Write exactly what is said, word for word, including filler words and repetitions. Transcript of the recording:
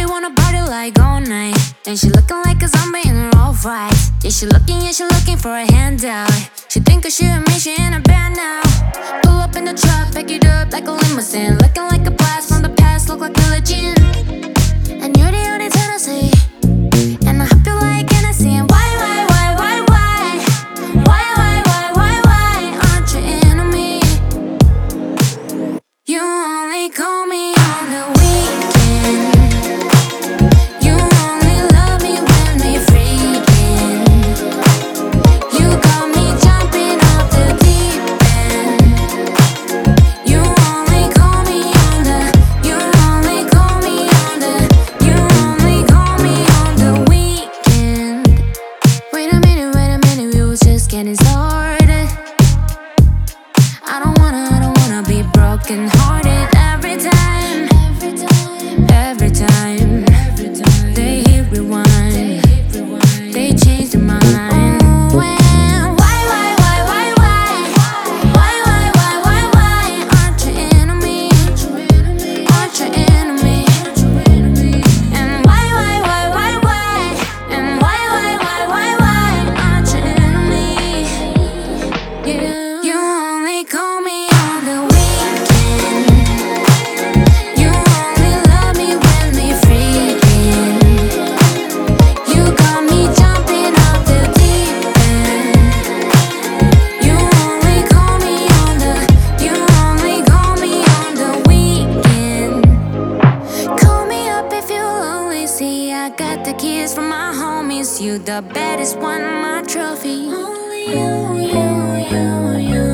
wanna party like all night. Then she looking like a zombie in her all right. Yeah, she looking, yeah, she looking for a handout. She think of shit and me, she in a band now. Pull up in the truck, pick it up like a limousine. Looking like a blast from the past, look like a legend. And you're the only Tennessee. And I hope you like Hennessy. And why, why, why, why, why? Why, why, why, why, why aren't you into me? You only call me on the weekend. You only love me when we freaking. You got me jumping off the deep end. You only call me on the. You only call me on the. You only call me on the weekend. Wait a minute, wait a minute, we was just getting started. I don't wanna, I don't wanna be broken hearted every time, every time, every time, every time. They hit rewind, they change their mind. Oh, and why, why, why, why, why, why, why, why, why, why aren't you into me? Aren't you into me? And why, why, why, why, why, and why, why, why, why, why aren't you into me? You, you only call me on the weekend. You only love me when we freaking. You got me jumping off the deep end. You only call me on the. You only call me on the weekend. Call me up if you're lonely. See, I got the keys from my homies. You the baddest one, my trophy. Only you, you, you, you.